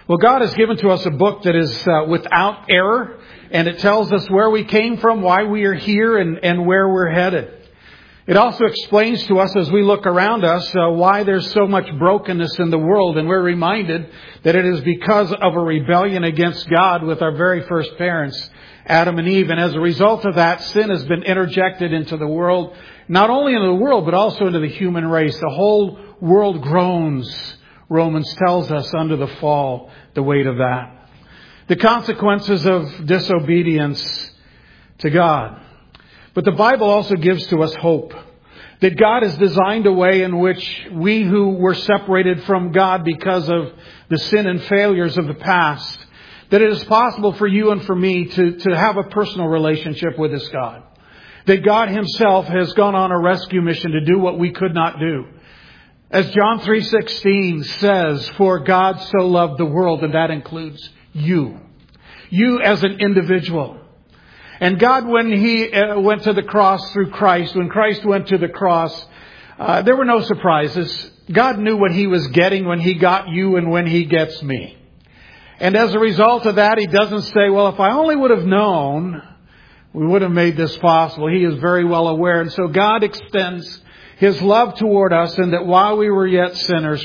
Well, God has given to us a book that is without error, and it tells us where we came from, why we are here, and where we're headed. It also explains to us as we look around us why there's so much brokenness in the world, and we're reminded that it is because of a rebellion against God with our very first parents, Adam and Eve. And as a result of that, sin has been interjected into the world, not only into the world, but also into the human race. The whole world groans, Romans tells us, under the fall, the weight of that. The consequences of disobedience to God. But the Bible also gives to us hope. That God has designed a way in which we who were separated from God because of the sin and failures of the past, that it is possible for you and for me to have a personal relationship with this God. That God Himself has gone on a rescue mission to do what we could not do. As John 3:16 says, for God so loved the world, and that includes you. You as an individual. And God, when He went to the cross through Christ, when Christ went to the cross, there were no surprises. God knew what He was getting when He got you and when He gets me. And as a result of that, He doesn't say, well, if I only would have known, we would have made this possible. He is very well aware. And so God extends His love toward us, and that while we were yet sinners,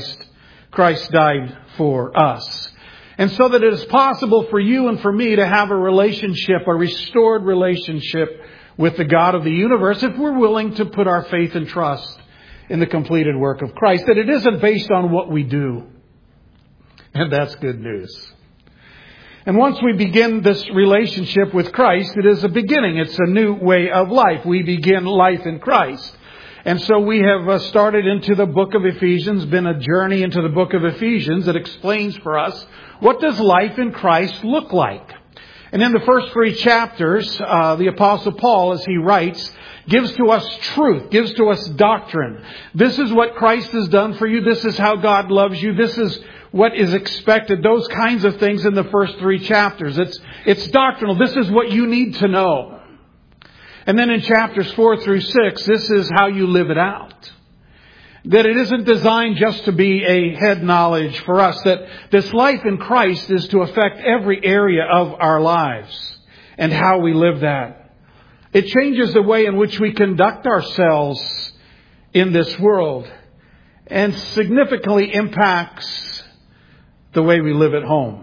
Christ died for us. And so that it is possible for you and for me to have a relationship, a restored relationship with the God of the universe, if we're willing to put our faith and trust in the completed work of Christ. That it isn't based on what we do. And that's good news. And once we begin this relationship with Christ, it is a beginning. It's a new way of life. We begin life in Christ. And so we have started into the book of Ephesians, been a journey into the book of Ephesians that explains for us, what does life in Christ look like? And in the first 3 chapters, the Apostle Paul, as he writes, gives to us truth, gives to us doctrine. This is what Christ has done for you. This is how God loves you. This is what is expected. Those kinds of things in the first 3 chapters. It's doctrinal. This is what you need to know. And then in chapters 4 through 6, this is how you live it out. That it isn't designed just to be a head knowledge for us. That this life in Christ is to affect every area of our lives and how we live that. It changes the way in which we conduct ourselves in this world and significantly impacts the way we live at home.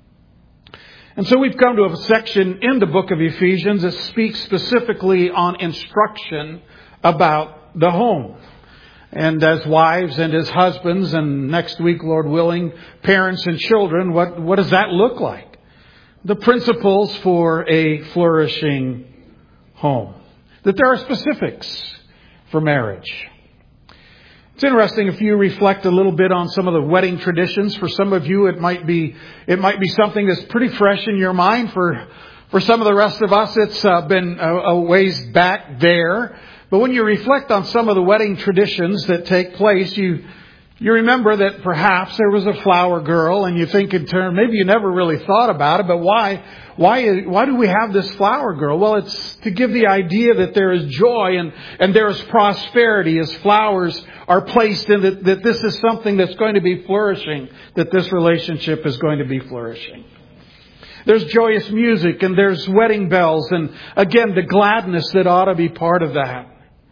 And so we've come to a section in the book of Ephesians that speaks specifically on instruction about the home. And as wives and as husbands, and next week, Lord willing, parents and children, what does that look like? The principles for a flourishing home. That there are specifics for marriage. It's interesting if you reflect a little bit on some of the wedding traditions. For some of you, it might be something that's pretty fresh in your mind. For some of the rest of us, it's been a ways back there. But when you reflect on some of the wedding traditions that take place, you remember that perhaps there was a flower girl, and you think in terms, maybe you never really thought about it, but why do we have this flower girl? Well, it's to give the idea that there is joy and there is prosperity as flowers are placed in that this is something that's going to be flourishing, that this relationship is going to be flourishing. There's joyous music and there's wedding bells and again, the gladness that ought to be part of that.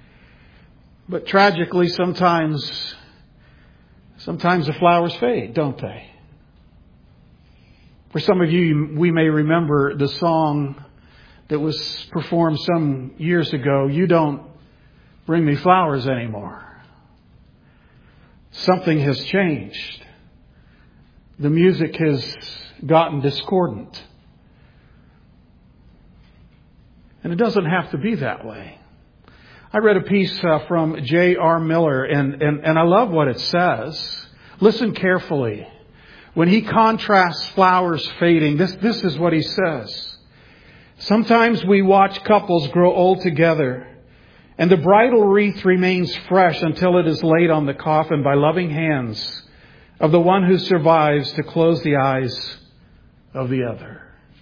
But tragically, sometimes the flowers fade, don't they? For some of you, we may remember the song that was performed some years ago, "You Don't Bring Me Flowers Anymore." Something has changed. The music has gotten discordant. And it doesn't have to be that way. I read a piece from J.R. Miller, and I love what it says. Listen carefully. When he contrasts flowers fading, this is what he says. Sometimes we watch couples grow old together, and the bridal wreath remains fresh until it is laid on the coffin by loving hands of the one who survives to close the eyes of the other.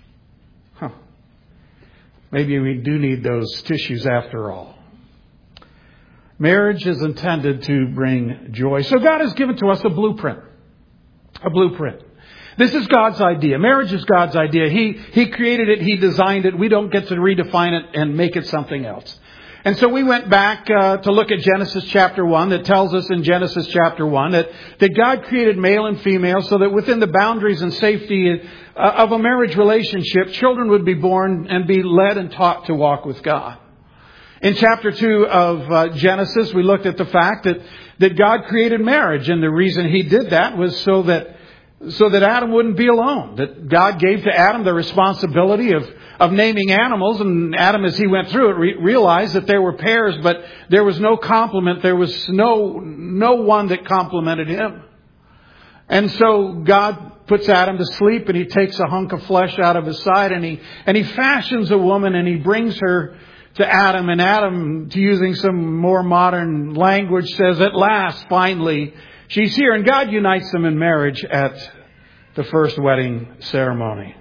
Maybe we do need those tissues after all. Marriage is intended to bring joy. So God has given to us a blueprint. A blueprint. This is God's idea. Marriage is God's idea. He created it. He designed it. We don't get to redefine it and make it something else. And so we went back to look at Genesis chapter 1 that tells us in Genesis chapter 1 that God created male and female so that within the boundaries and safety of a marriage relationship, children would be born and be led and taught to walk with God. In chapter 2 of Genesis, we looked at the fact that God created marriage, and the reason He did that was so that Adam wouldn't be alone. That God gave to Adam the responsibility of naming animals, and Adam, as he went through it, realized that there were pairs, but there was no complement. There was no one that complemented him. And so God puts Adam to sleep, and He takes a hunk of flesh out of his side, and he fashions a woman, and He brings her to Adam. And Adam, to using some more modern language, says, at last, finally, she's here. And God unites them in marriage at the first wedding ceremony.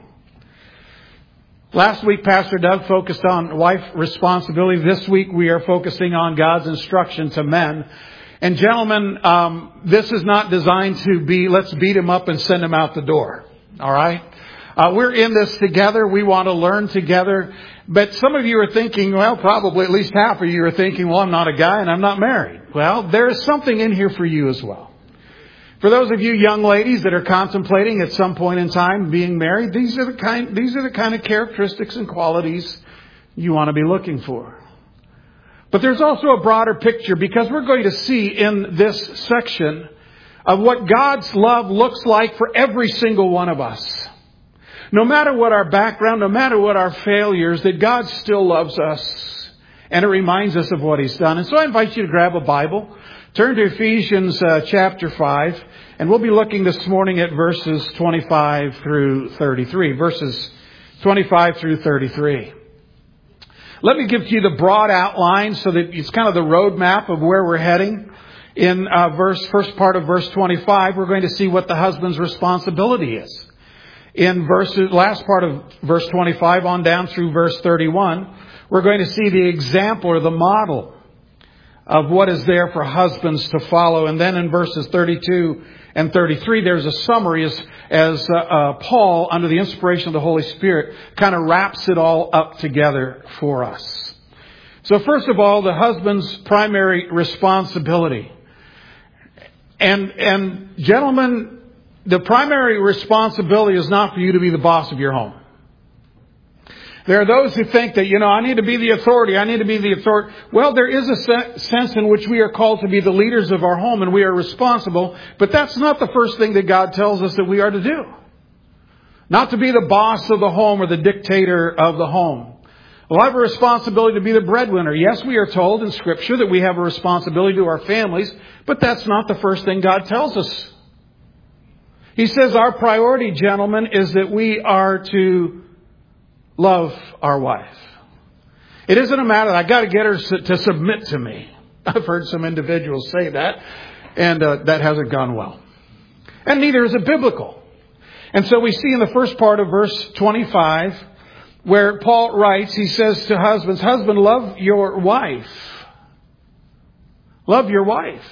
Last week, Pastor Doug focused on wife responsibility. This week, we are focusing on God's instruction to men. And gentlemen, this is not designed to be, let's beat him up and send him out the door. All right? We're in this together. We want to learn together. But some of you are thinking, well, probably at least half of you are thinking, well, I'm not a guy and I'm not married. Well, there is something in here for you as well. For those of you young ladies that are contemplating at some point in time being married, these are the kind of characteristics and qualities you want to be looking for. But there's also a broader picture, because we're going to see in this section of what God's love looks like for every single one of us. No matter what our background, no matter what our failures, that God still loves us. And it reminds us of what He's done. And so I invite you to grab a Bible. Turn to Ephesians chapter 5. And we'll be looking this morning at verses 25 through 33. Verses 25 through 33. Let me give to you the broad outline so that it's kind of the roadmap of where we're heading. In first part of verse 25, we're going to see what the husband's responsibility is. In last part of verse 25 on down through verse 31, we're going to see the example or the model of what is there for husbands to follow. And then in verses 32 and 33, there's a summary as Paul, under the inspiration of the Holy Spirit, kind of wraps it all up together for us. So first of all, the husband's primary responsibility. And gentlemen, the primary responsibility is not for you to be the boss of your home. There are those who think that, I need to be the authority. I need to be the authority. Well, there is a sense in which we are called to be the leaders of our home, and we are responsible. But that's not the first thing that God tells us that we are to do. Not to be the boss of the home or the dictator of the home. Well, I have a responsibility to be the breadwinner. Yes, we are told in Scripture that we have a responsibility to our families, but that's not the first thing God tells us. He says our priority, gentlemen, is that we are to love our wife. It isn't a matter that I got to get her to submit to me. I've heard some individuals say that, and that hasn't gone well. And neither is it biblical. And so we see in the first part of verse 25, where Paul writes, he says to husbands, husband, love your wife. Love your wife.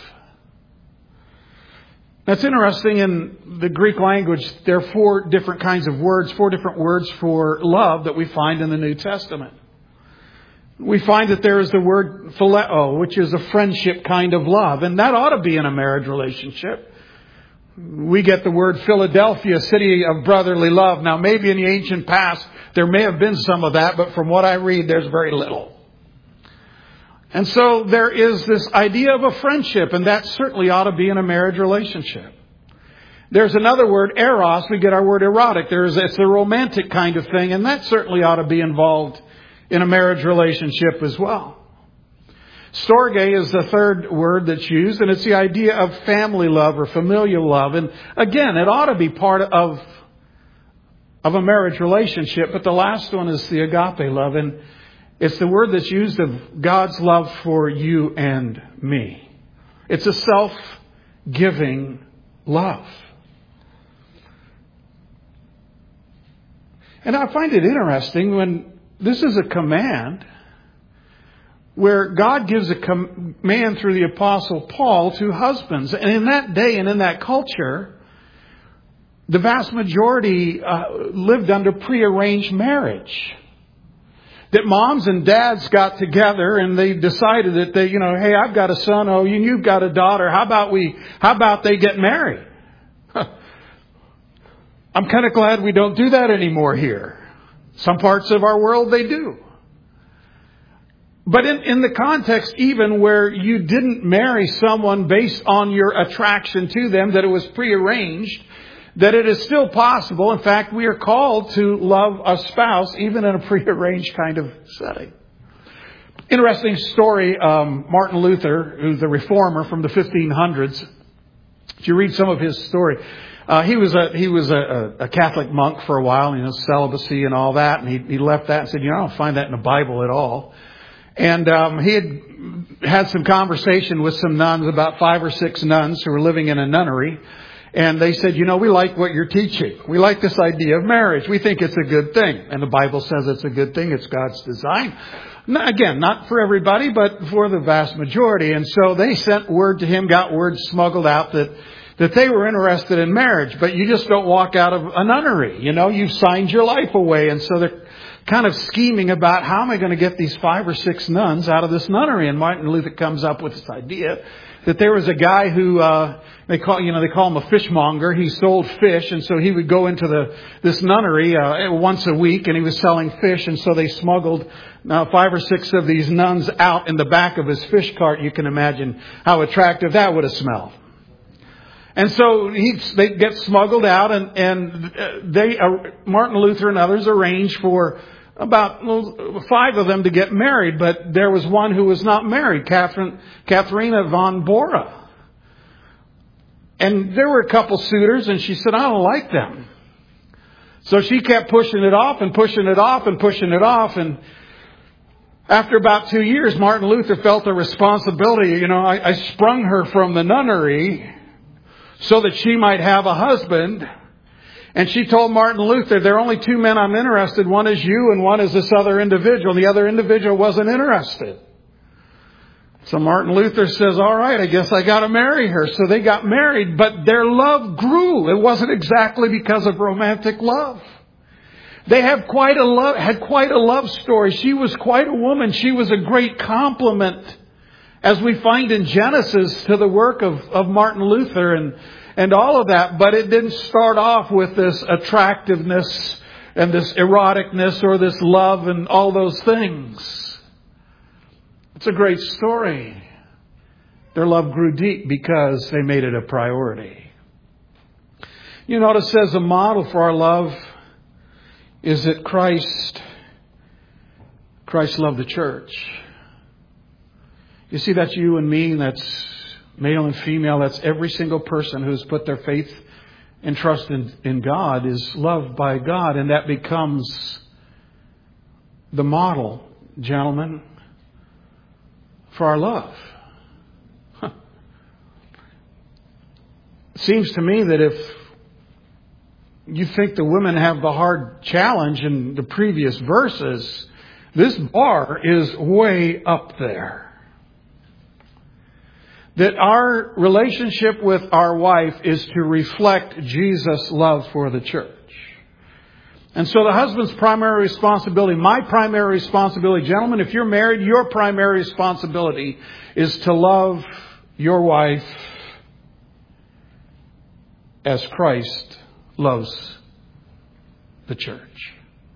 That's interesting. In the Greek language, there are four different words for love that we find in the New Testament. We find that there is the word phileo, which is a friendship kind of love. And that ought to be in a marriage relationship. We get the word Philadelphia, city of brotherly love. Now, maybe in the ancient past, there may have been some of that, but from what I read, there's very little. And so there is this idea of a friendship, and that certainly ought to be in a marriage relationship. There's another word, eros. We get our word erotic. It's a romantic kind of thing, and that certainly ought to be involved in a marriage relationship as well. Storge is the third word that's used, and it's the idea of family love or familial love. And again, it ought to be part of a marriage relationship, but the last one is the agape love, and it's the word that's used of God's love for you and me. It's a self-giving love. And I find it interesting when this is a command where God gives a command through the Apostle Paul to husbands. And in that day and in that culture, the vast majority lived under prearranged marriage. That moms and dads got together and they decided that they, hey, I've got a son, oh, you've got a daughter. How about they get married? I'm kind of glad we don't do that anymore here. Some parts of our world they do. But in the context even where you didn't marry someone based on your attraction to them, that it was prearranged, that it is still possible. In fact, we are called to love a spouse even in a prearranged kind of setting. Interesting story, Martin Luther, who's a reformer from the 1500s. If you read some of his story, he was a Catholic monk for a while, celibacy and all that, and he left that and said, I don't find that in the Bible at all. And he had some conversation with some nuns, about 5 or 6 nuns who were living in a nunnery. And they said, we like what you're teaching. We like this idea of marriage. We think it's a good thing. And the Bible says it's a good thing. It's God's design. Again, not for everybody, but for the vast majority. And so they sent word to him, got word smuggled out that they were interested in marriage. But you just don't walk out of a nunnery. You've signed your life away. And so they're kind of scheming about, how am I going to get these 5 or 6 nuns out of this nunnery? And Martin Luther comes up with this idea that there was a guy who they call him a fishmonger. He sold fish, and so he would go into this nunnery once a week, and he was selling fish. And so they smuggled 5 or 6 of these nuns out in the back of his fish cart. You can imagine how attractive that would have smelled. And so they get smuggled out, and Martin Luther and others arranged for about 5 of them to get married, but there was one who was not married, Katharina von Bora. And there were a couple suitors, and she said, I don't like them. So she kept pushing it off and pushing it off and pushing it off. And after about 2 years, Martin Luther felt a responsibility. I sprung her from the nunnery so that she might have a husband. And she told Martin Luther, there are only 2 men I'm interested. One is you and one is this other individual. The other individual wasn't interested. So Martin Luther says, all right, I guess I got to marry her. So they got married, but their love grew. It wasn't exactly because of romantic love. They had quite a love story. She was quite a woman. She was a great compliment, as we find in Genesis, to the work of Martin Luther and all of that. But it didn't start off with this attractiveness and this eroticness or this love and all those things. It's a great story. Their love grew deep because they made it a priority. You notice as a model for our love is that Christ loved the church. You see, that's you and me, that's male and female, that's every single person who's put their faith and trust in God is loved by God. And that becomes the model, gentlemen, for our love. It seems to me that if you think the women have the hard challenge in the previous verses, this bar is way up there. That our relationship with our wife is to reflect Jesus' love for the church. And so the husband's primary responsibility, my primary responsibility, gentlemen, if you're married, your primary responsibility is to love your wife as Christ loves the church.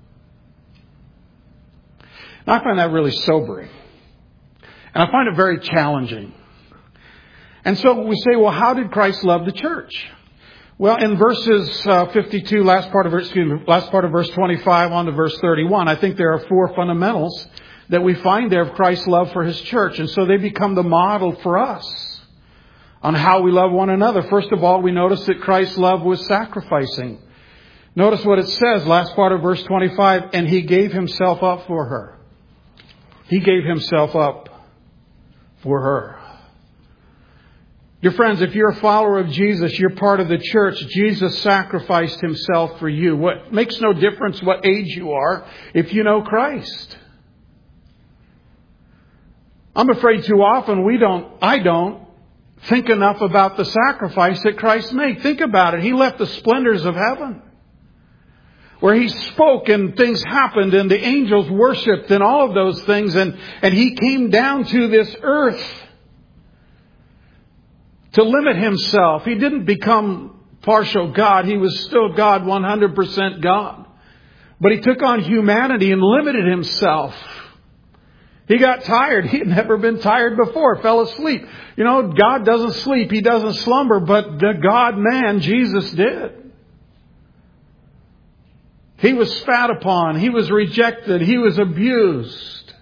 Now, I find that really sobering. And I find it very challenging. And so we say, well, how did Christ love the church? Well, in verses 52, last part of verse 25 on to verse 31, I think there are 4 fundamentals that we find there of Christ's love for His church. And so they become the model for us on how we love one another. First of all, we notice that Christ's love was sacrificing. Notice what it says, last part of verse 25, and He gave Himself up for her. He gave Himself up for her. Dear friends, if you're a follower of Jesus, you're part of the church. Jesus sacrificed Himself for you. What makes no difference what age you are if you know Christ. I'm afraid too often I don't think enough about the sacrifice that Christ made. Think about it. He left the splendors of heaven, where He spoke and things happened and the angels worshipped and all of those things. And He came down to this earth to limit Himself. He didn't become partial God. He was still God, 100% God. But He took on humanity and limited Himself. He got tired. He had never been tired before. Fell asleep. You know, God doesn't sleep. He doesn't slumber. But the God-man, Jesus, did. He was spat upon. He was rejected. He was abused.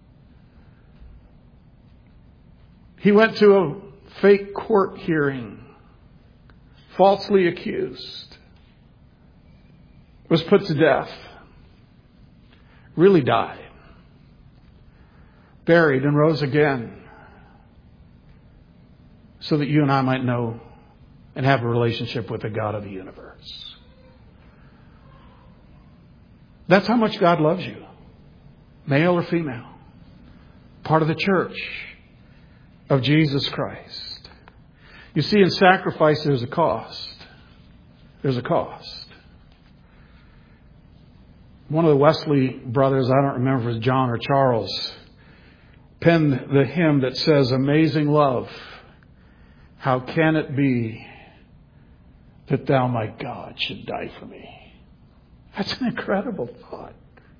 He went to a fake court hearing. Falsely accused. Was put to death. Really died. Buried and rose again, so that you and I might know and have a relationship with the God of the universe. That's how much God loves you, male or female, part of the church of Jesus Christ. You see, in sacrifice there's a cost. There's a cost. One of the Wesley brothers, I don't remember if it was John or Charles, penned the hymn that says, "Amazing love, how can it be that thou, my God, should die for me?" That's an incredible thought.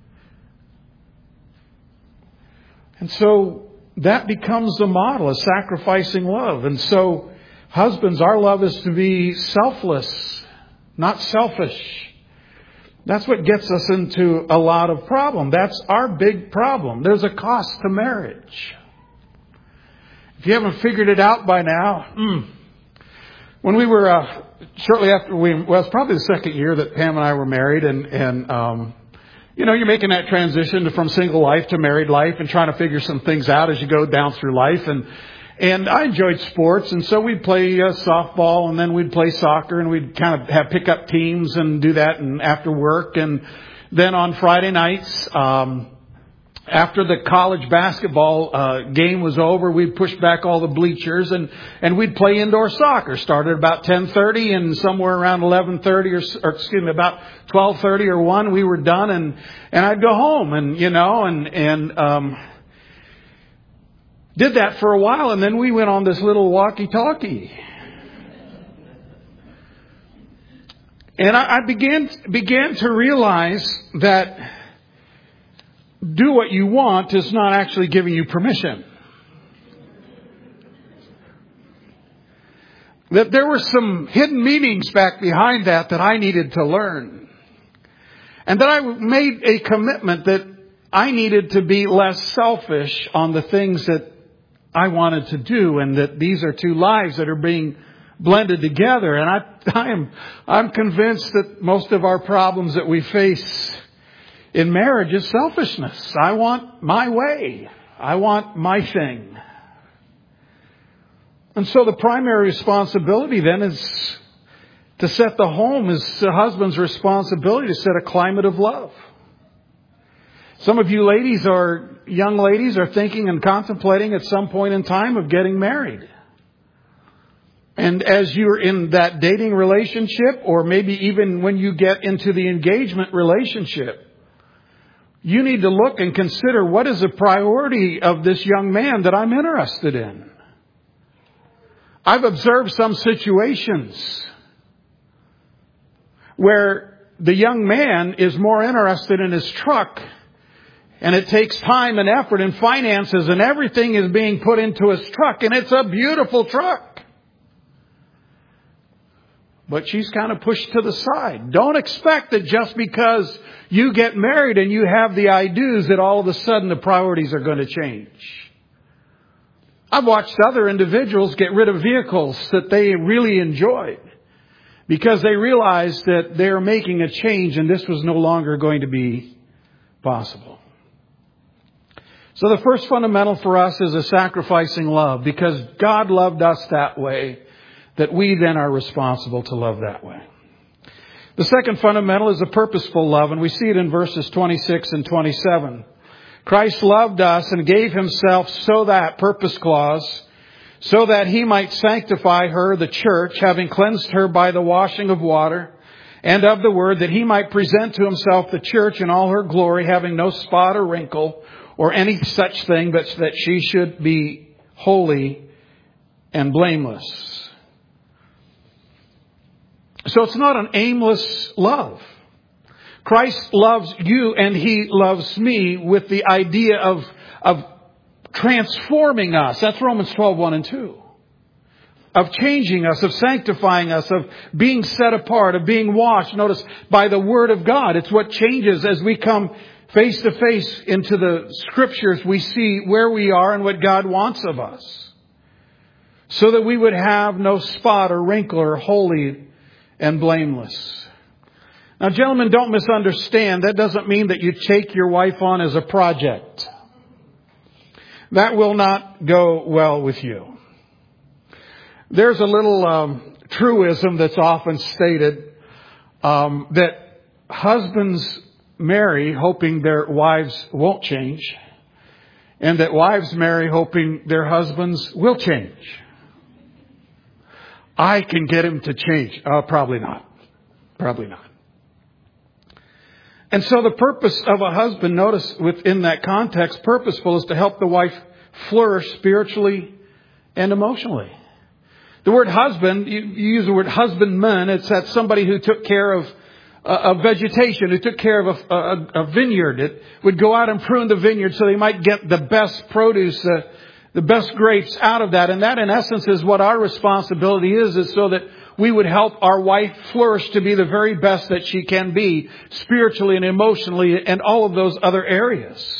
And so that becomes the model of sacrificing love. And so, husbands, our love is to be selfless, not selfish. That's what gets us into a lot of problem. That's our big problem. There's a cost to marriage. If you haven't figured it out by now, when we were shortly after it was probably the second year that Pam and I were married, and you know, you're making that transition from single life to married life and trying to figure some things out as you go down through life. And I enjoyed sports, and so we'd play softball, and then we'd play soccer, and we'd kind of have pickup teams and do that and after work. And then on Friday nights, after the college basketball game was over, we'd push back all the bleachers and we'd play indoor soccer. Started about 10:30, and somewhere around 11:30 or excuse me, about 12:30 or 1, we were done, and I'd go home, and you know, and did that for a while, and then we went on this little walkie-talkie. And I began to realize that do what you want is not actually giving you permission. That there were some hidden meanings back behind that I needed to learn. And that I made a commitment that I needed to be less selfish on the things that I wanted to do, and that these are two lives that are being blended together. And I'm convinced that most of our problems that we face in marriage is selfishness. I want my way. I want my thing. And so the primary responsibility then is to set the home, is the husband's responsibility to set a climate of love. Some of you ladies or young ladies are thinking and contemplating at some point in time of getting married. And as you're in that dating relationship, or maybe even when you get into the engagement relationship, you need to look and consider, what is the priority of this young man that I'm interested in? I've observed some situations where the young man is more interested in his truck, and it takes time and effort and finances, and everything is being put into his truck, and it's a beautiful truck. But she's kind of pushed to the side. Don't expect that just because you get married and you have the I-do's that all of a sudden the priorities are going to change. I've watched other individuals get rid of vehicles that they really enjoyed because they realized that they're making a change and this was no longer going to be possible. So the first fundamental for us is a sacrificing love, because God loved us that way, that we then are responsible to love that way. The second fundamental is a purposeful love, and we see it in verses 26 and 27. Christ loved us and gave himself so that, purpose clause, so that he might sanctify her, the church, having cleansed her by the washing of water and of the word, that he might present to himself the church in all her glory, having no spot or wrinkle or any such thing, but that she should be holy and blameless. So it's not an aimless love. Christ loves you and He loves me with the idea of transforming us. That's Romans 12:1 and 2. Of changing us, of sanctifying us, of being set apart, of being washed. Notice, by the Word of God. It's what changes as we come face to face into the Scriptures. We see where we are and what God wants of us, so that we would have no spot or wrinkle, or holy and blameless. Now, gentlemen, don't misunderstand. That doesn't mean that you take your wife on as a project. That will not go well with you. There's a little truism that's often stated that husbands marry hoping their wives won't change, and that wives marry hoping their husbands will change. I can get him to change. Probably not. Probably not. And so the purpose of a husband, notice within that context, purposeful, is to help the wife flourish spiritually and emotionally. The word husband, you use the word husbandman. It's that somebody who took care of vegetation, who took care of a vineyard. It would go out and prune the vineyard so they might get the best produce, the best grapes out of that. And that, in essence, is what our responsibility is so that we would help our wife flourish to be the very best that she can be, spiritually and emotionally, and all of those other areas.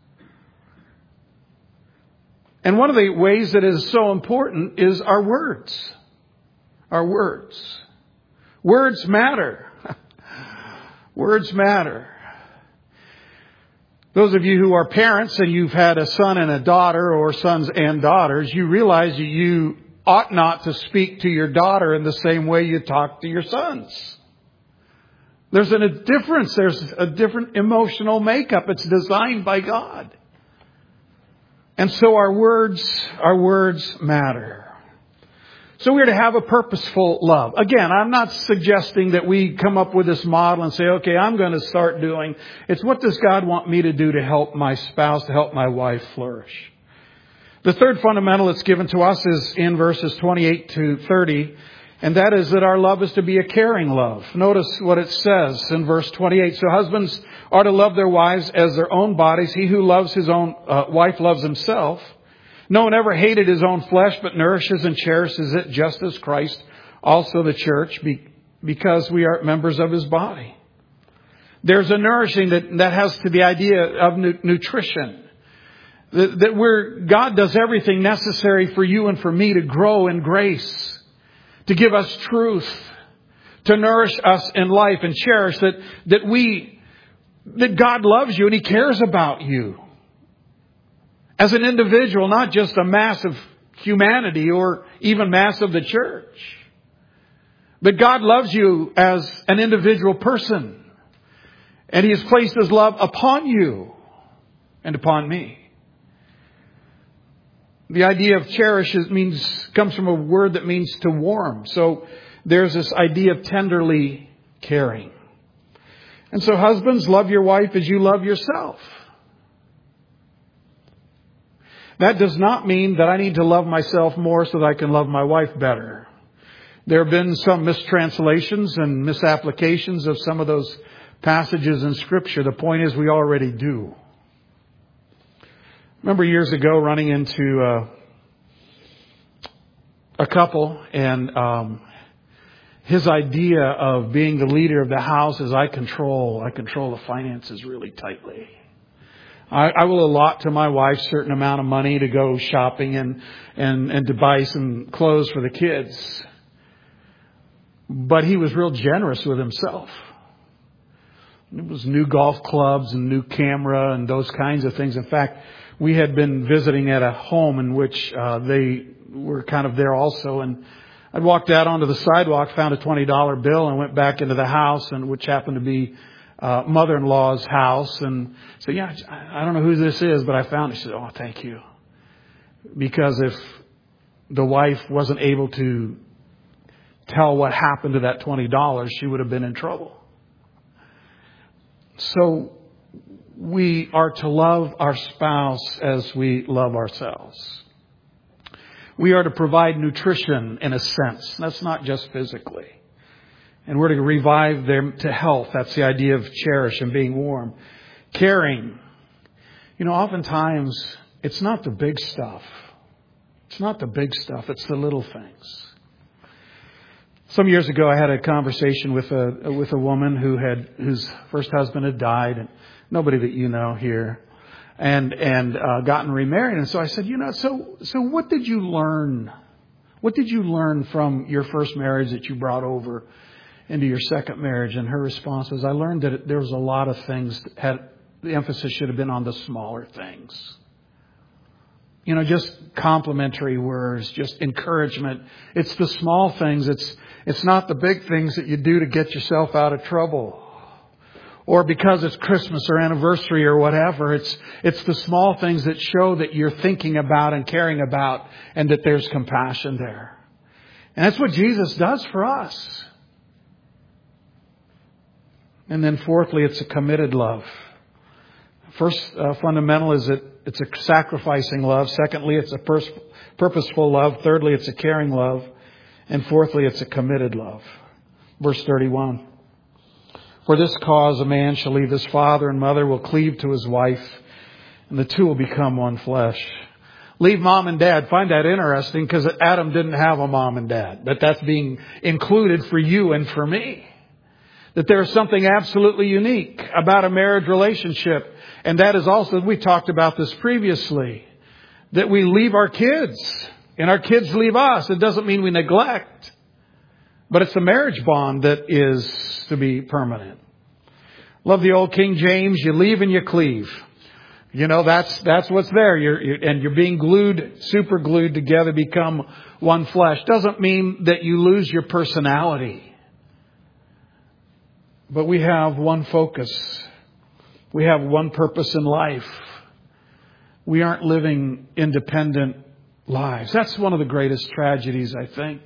And one of the ways that is so important is our words. Our words. Words matter. Words matter. Those of you who are parents and you've had a son and a daughter, or sons and daughters, you realize that you ought not to speak to your daughter in the same way you talk to your sons. There's a difference. There's a different emotional makeup. It's designed by God. And so our words matter. So we're to have a purposeful love. Again, I'm not suggesting that we come up with this model and say, okay, I'm going to start doing. It's what does God want me to do to help my spouse, to help my wife flourish. The third fundamental that's given to us is in verses 28 to 30. And that is that our love is to be a caring love. Notice what it says in verse 28. So husbands are to love their wives as their own bodies. He who loves his own wife loves himself. No one ever hated his own flesh, but nourishes and cherishes it, just as Christ also the church, because we are members of his body. There's a nourishing that has to the idea of nutrition. That God does everything necessary for you and for me to grow in grace, to give us truth, to nourish us in life and cherish that God loves you and He cares about you as an individual, not just a mass of humanity or even mass of the church. But God loves you as an individual person, and He has placed His love upon you and upon me. The idea of cherish comes from a word that means to warm. So there's this idea of tenderly caring. And so husbands, love your wife as you love yourself. That does not mean that I need to love myself more so that I can love my wife better. There have been some mistranslations and misapplications of some of those passages in Scripture. The point is we already do. Remember years ago running into a couple, and his idea of being the leader of the house is I control the finances really tightly. I will allot to my wife a certain amount of money to go shopping and to buy some clothes for the kids. But he was real generous with himself. It was new golf clubs and new camera and those kinds of things. In fact, we had been visiting at a home in which they were kind of there also. And I'd walked out onto the sidewalk, found a $20 bill, and went back into the house, and which happened to be mother-in-law's house. And said, yeah, I don't know who this is, but I found it. She said, oh, thank you. Because if the wife wasn't able to tell what happened to that $20, she would have been in trouble. So we are to love our spouse as we love ourselves. We are to provide nutrition in a sense. That's not just physically. And we're to revive them to health. That's the idea of cherish and being warm. Caring. Oftentimes it's not the big stuff. It's not the big stuff. It's the little things. Some years ago, I had a conversation with a woman whose first husband had died, and nobody that you know here, and gotten remarried. And so I said, so what did you learn? What did you learn from your first marriage that you brought over into your second marriage? And her response was, I learned that there was a lot of things the emphasis should have been on the smaller things. Just complimentary words, just encouragement. It's the small things. It's not the big things that you do to get yourself out of trouble. Or because it's Christmas or anniversary or whatever. It's the small things that show that you're thinking about and caring about and that there's compassion there. And that's what Jesus does for us. And then fourthly, it's a committed love. First fundamental is that it's a sacrificing love. Secondly, it's a purposeful love. Thirdly, it's a caring love. And fourthly, it's a committed love. Verse 31. For this cause a man shall leave his father and mother, will cleave to his wife, and the two will become one flesh. Leave mom and dad. Find that interesting because Adam didn't have a mom and dad. But that's being included for you and for me. That there is something absolutely unique about a marriage relationship. And that is also, we talked about this previously, that we leave our kids and our kids leave us. It doesn't mean we neglect, but it's a marriage bond that is to be permanent. Love the old King James, you leave and you cleave. That's what's there. You're being glued, super glued together, become one flesh. Doesn't mean that you lose your personality. But we have one focus. We have one purpose in life. We aren't living independent lives. That's one of the greatest tragedies, I think.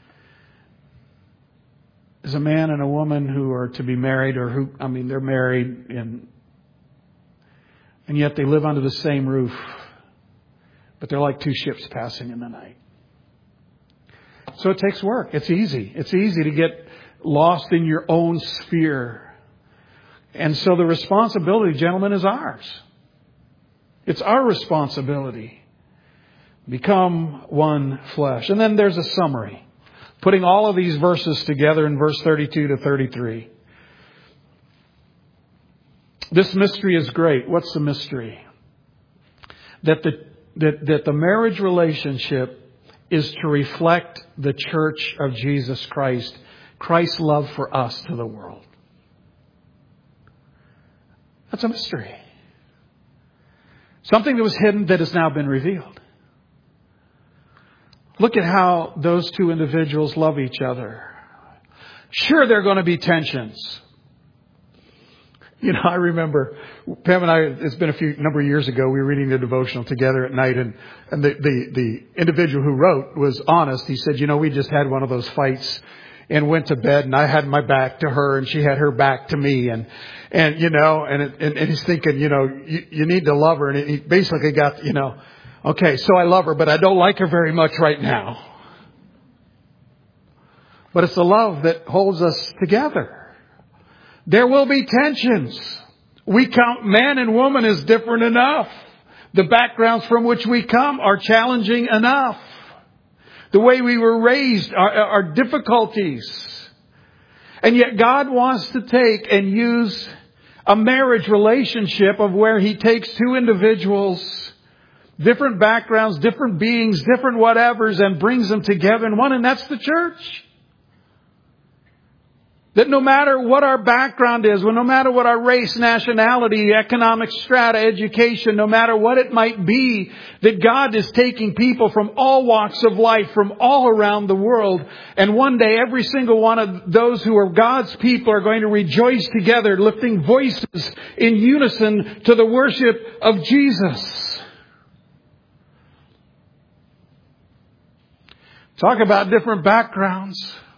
Is a man and a woman who are to be married they're married and yet they live under the same roof. But they're like two ships passing in the night. So it takes work. It's easy. It's easy to get lost in your own sphere. And so the responsibility, gentlemen, is ours. It's our responsibility. Become one flesh. And then there's a summary. Putting all of these verses together in verse 32 to 33. This mystery is great. What's the mystery? That the marriage relationship is to reflect the church of Jesus Christ. Christ's love for us to the world. That's a mystery. Something that was hidden that has now been revealed. Look at how those two individuals love each other. Sure, there are going to be tensions. I remember Pam and I, it's been number of years ago, we were reading the devotional together at night, and the individual who wrote was honest. He said, we just had one of those fights and went to bed, and I had my back to her and she had her back to me, and he's thinking, you need to love her. And he basically got, okay, so I love her, but I don't like her very much right now. But it's the love that holds us together. There will be tensions. We count man and woman as different enough. The backgrounds from which we come are challenging enough. The way we were raised are difficulties. And yet God wants to take and use a marriage relationship of where He takes two individuals, different backgrounds, different beings, different whatevers, and brings them together in one. And that's the church. That no matter what our background is, no matter what our race, nationality, economic strata, education, no matter what it might be, that God is taking people from all walks of life, from all around the world. And one day, every single one of those who are God's people are going to rejoice together, lifting voices in unison to the worship of Jesus. Talk about different backgrounds.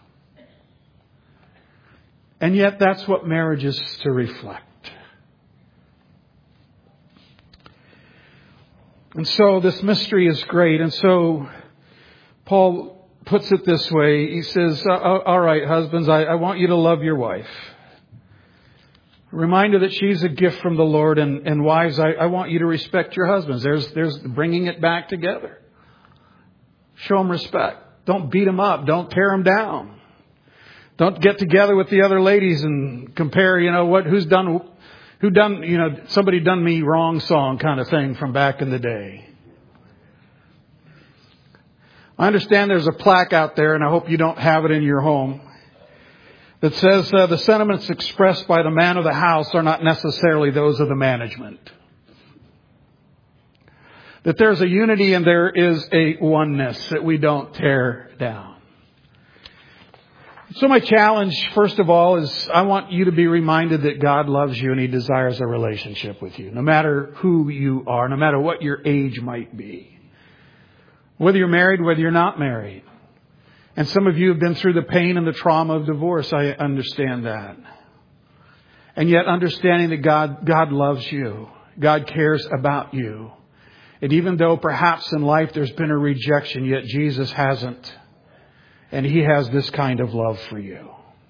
And yet that's what marriage is to reflect. And so this mystery is great. And so Paul puts it this way. He says, all right, husbands, I want you to love your wife. Reminder that she's a gift from the Lord. And wives, I want you to respect your husbands. There's bringing it back together. Show them respect. Don't beat them up. Don't tear them down. Don't get together with the other ladies and compare, who done, somebody done me wrong song kind of thing from back in the day. I understand there's a plaque out there, and I hope you don't have it in your home, that says the sentiments expressed by the man of the house are not necessarily those of the management. That there's a unity and there is a oneness that we don't tear down. So my challenge, first of all, is I want you to be reminded that God loves you and He desires a relationship with you. No matter who you are, no matter what your age might be. Whether you're married, whether you're not married. And some of you have been through the pain and the trauma of divorce. I understand that. And yet understanding that God loves you. God cares about you. And even though perhaps in life there's been a rejection, yet Jesus hasn't. And He has this kind of love for you.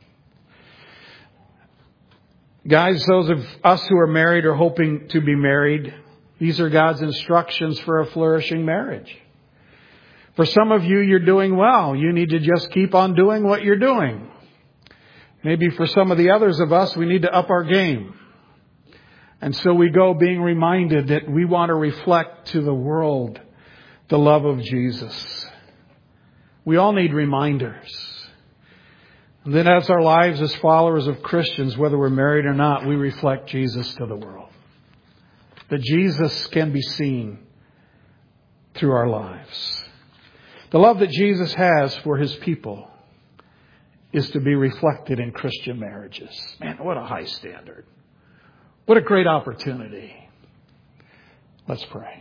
Guys, those of us who are married or hoping to be married, these are God's instructions for a flourishing marriage. For some of you, you're doing well. You need to just keep on doing what you're doing. Maybe for some of the others of us, we need to up our game. And so we go being reminded that we want to reflect to the world the love of Jesus. We all need reminders. And then as our lives as followers of Christians, whether we're married or not, we reflect Jesus to the world. That Jesus can be seen through our lives. The love that Jesus has for His people is to be reflected in Christian marriages. Man, what a high standard. What a great opportunity. Let's pray.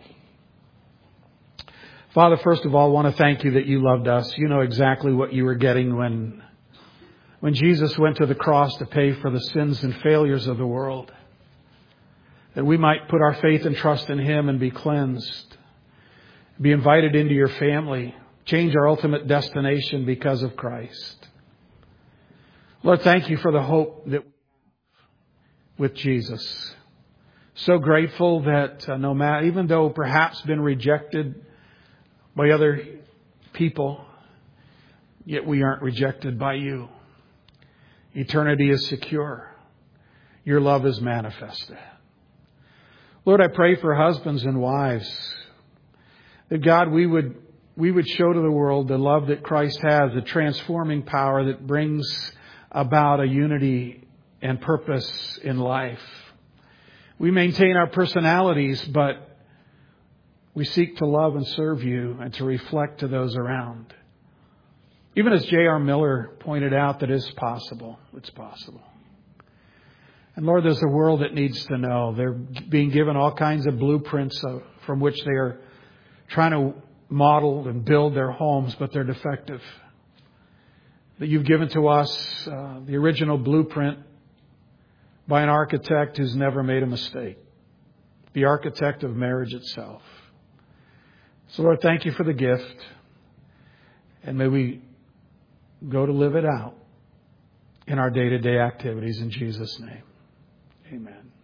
Father, first of all, I want to thank You that You loved us. You know exactly what You were getting when Jesus went to the cross to pay for the sins and failures of the world. That we might put our faith and trust in Him and be cleansed. Be invited into Your family. Change our ultimate destination because of Christ. Lord, thank You for the hope that we have with Jesus. So grateful that no matter, even though perhaps been rejected by other people, yet we aren't rejected by You. Eternity is secure. Your love is manifested. Lord, I pray for husbands and wives that God, we would show to the world the love that Christ has, the transforming power that brings about a unity and purpose in life. We maintain our personalities, but we seek to love and serve You and to reflect to those around. Even as J.R. Miller pointed out, that is possible. It's possible. And Lord, there's a world that needs to know. They're being given all kinds of blueprints from which they are trying to model and build their homes, but they're defective. That You've given to us the original blueprint by an architect who's never made a mistake. The architect of marriage itself. So Lord, thank You for the gift. And may we go to live it out in our day-to-day activities in Jesus' name. Amen.